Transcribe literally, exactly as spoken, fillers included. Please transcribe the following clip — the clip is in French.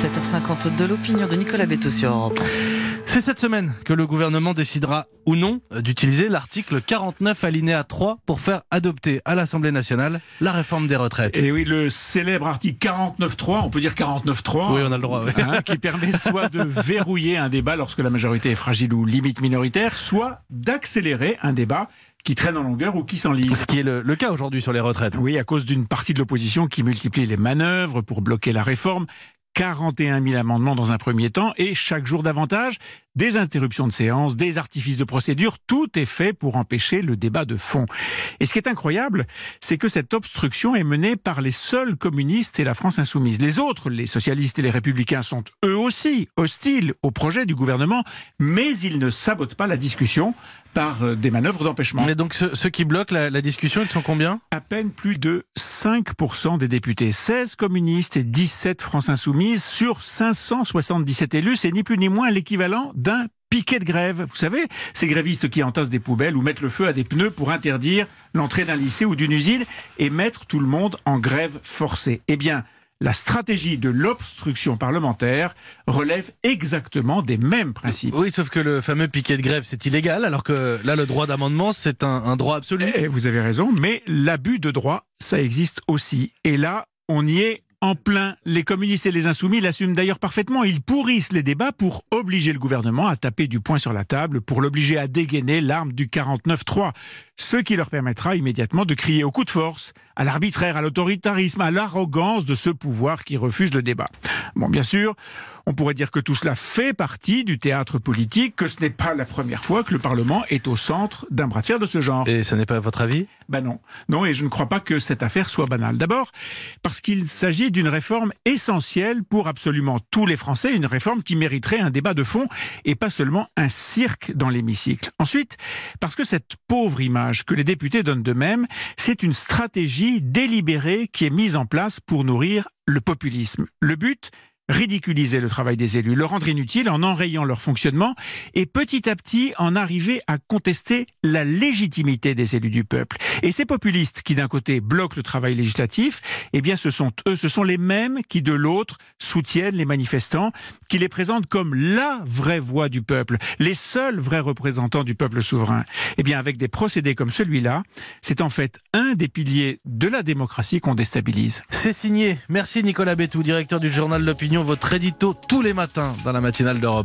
sept heures cinquante de l'opinion de Nicolas Bétaux sur Europe. C'est cette semaine que le gouvernement décidera ou non d'utiliser l'article quarante-neuf alinéa trois pour faire adopter à l'Assemblée nationale la réforme des retraites. Et oui, le célèbre article quarante-neuf trois, on peut dire quarante-neuf trois, oui, on a le droit, oui. hein, qui permet soit de verrouiller un débat lorsque la majorité est fragile ou limite minoritaire, soit d'accélérer un débat qui traîne en longueur ou qui s'enlise. Ce qui est le, le cas aujourd'hui sur les retraites. Oui, à cause d'une partie de l'opposition qui multiplie les manœuvres pour bloquer la réforme. quarante et un mille amendements dans un premier temps et chaque jour davantage, des interruptions de séance, des artifices de procédure, tout est fait pour empêcher le débat de fond. Et ce qui est incroyable, c'est que cette obstruction est menée par les seuls communistes et la France insoumise. Les autres, les socialistes et les républicains, sont eux aussi hostiles au projet du gouvernement, mais ils ne sabotent pas la discussion par des manœuvres d'empêchement. Et donc ceux, ceux qui bloquent la, la discussion, ils sont combien ? À peine plus de cinq pour cent des députés, seize communistes et dix-sept France insoumises sur cinq cent soixante-dix-sept élus, c'est ni plus ni moins l'équivalent d'un piquet de grève. Vous savez, ces grévistes qui entassent des poubelles ou mettent le feu à des pneus pour interdire l'entrée d'un lycée ou d'une usine et mettre tout le monde en grève forcée. Eh bien, la stratégie de l'obstruction parlementaire relève exactement des mêmes principes. Oui, sauf que le fameux piquet de grève, c'est illégal, alors que là, le droit d'amendement, c'est un, un droit absolu. Et vous avez raison, mais l'abus de droit, ça existe aussi. Et là, on y est en plein. Les communistes et les insoumis l'assument d'ailleurs parfaitement. Ils pourrissent les débats pour obliger le gouvernement à taper du poing sur la table, pour l'obliger à dégainer l'arme du quarante-neuf trois. Ce qui leur permettra immédiatement de crier au coup de force, à l'arbitraire, à l'autoritarisme, à l'arrogance de ce pouvoir qui refuse le débat. Bon, bien sûr, on pourrait dire que tout cela fait partie du théâtre politique, que ce n'est pas la première fois que le Parlement est au centre d'un bras de fer de ce genre. Et ce n'est pas votre avis ? Ben non. Non, et je ne crois pas que cette affaire soit banale. D'abord, parce qu'il s'agit d'une réforme essentielle pour absolument tous les Français, une réforme qui mériterait un débat de fond et pas seulement un cirque dans l'hémicycle. Ensuite, parce que cette pauvre image que les députés donnent d'eux-mêmes, c'est une stratégie délibérée qui est mise en place pour nourrir le populisme. Le but ? Ridiculiser le travail des élus, le rendre inutile en enrayant leur fonctionnement et petit à petit en arriver à contester la légitimité des élus du peuple. Et ces populistes qui d'un côté bloquent le travail législatif, eh bien ce sont eux, ce sont les mêmes qui de l'autre soutiennent les manifestants, qui les présentent comme la vraie voix du peuple, les seuls vrais représentants du peuple souverain. Eh bien avec des procédés comme celui-là, c'est en fait un des piliers de la démocratie qu'on déstabilise. C'est signé. Merci Nicolas Bétaux, directeur du journal L'Opinion, votre édito tous les matins dans la matinale d'Europe un.